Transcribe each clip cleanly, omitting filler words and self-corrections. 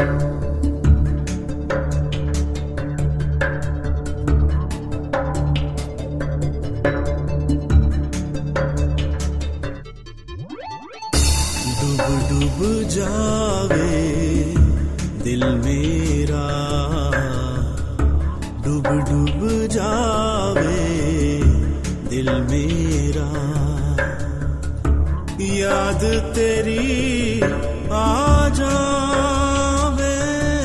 डूब जावे दिल मेरा, डूब डूब जावे दिल मेरा, याद तेरी आ जावे,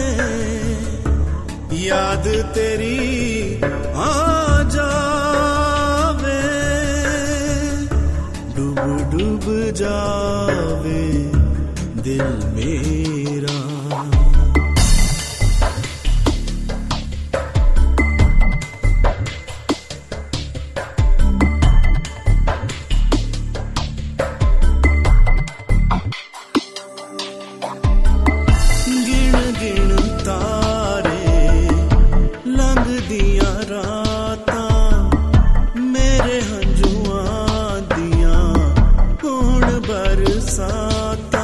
याद तेरी आ जावे, डूब डूब जावे दिल मेरा। गिण गिण तारे लंघ दिया रातां, मेरे हंजुआं दियां होण बरसातां।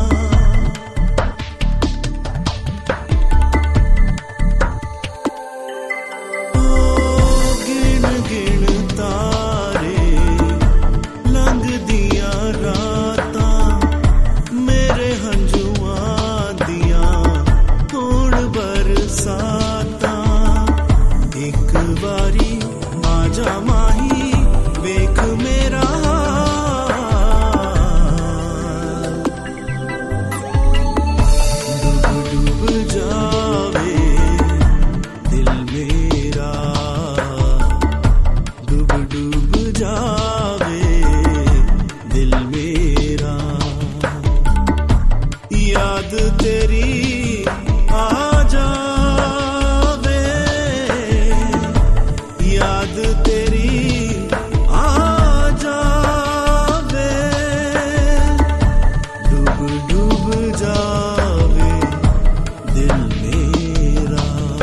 एक बारी आजा माही वेख मेरा, डूब डूब जावे दिल मेरा, डूब डूब जावे दिल मेरा, याद तेरी आ जावे, याद तेरी आ जावे, डूब डूब जावे दिल मेरा।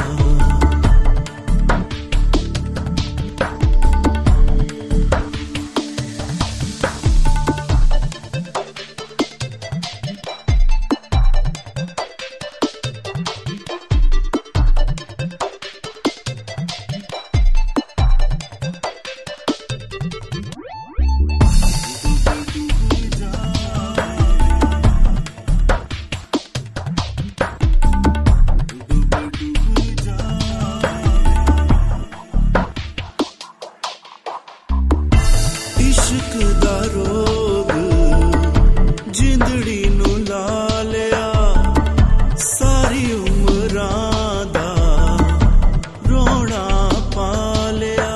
इश्क दा रोग जिंदड़ी नू ला लिया, सारी उमरां दा रोना पा लिया।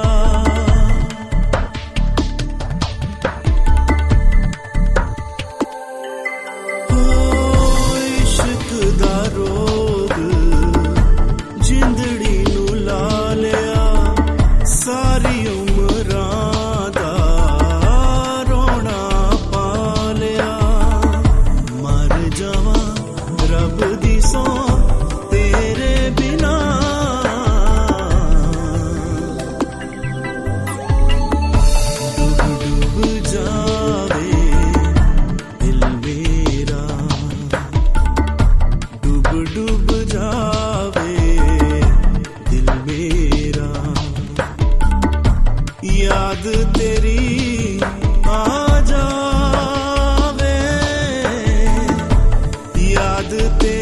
हो इश्क दा रोग जिंदड़ी नू ला लिया, सारी उमरां रब दी सौ तेरे बिना, डूब डूब जावे दिल मेरा, डूब डूब जावे दिल मेरा, याद तेरी आ जावे, याद तेरी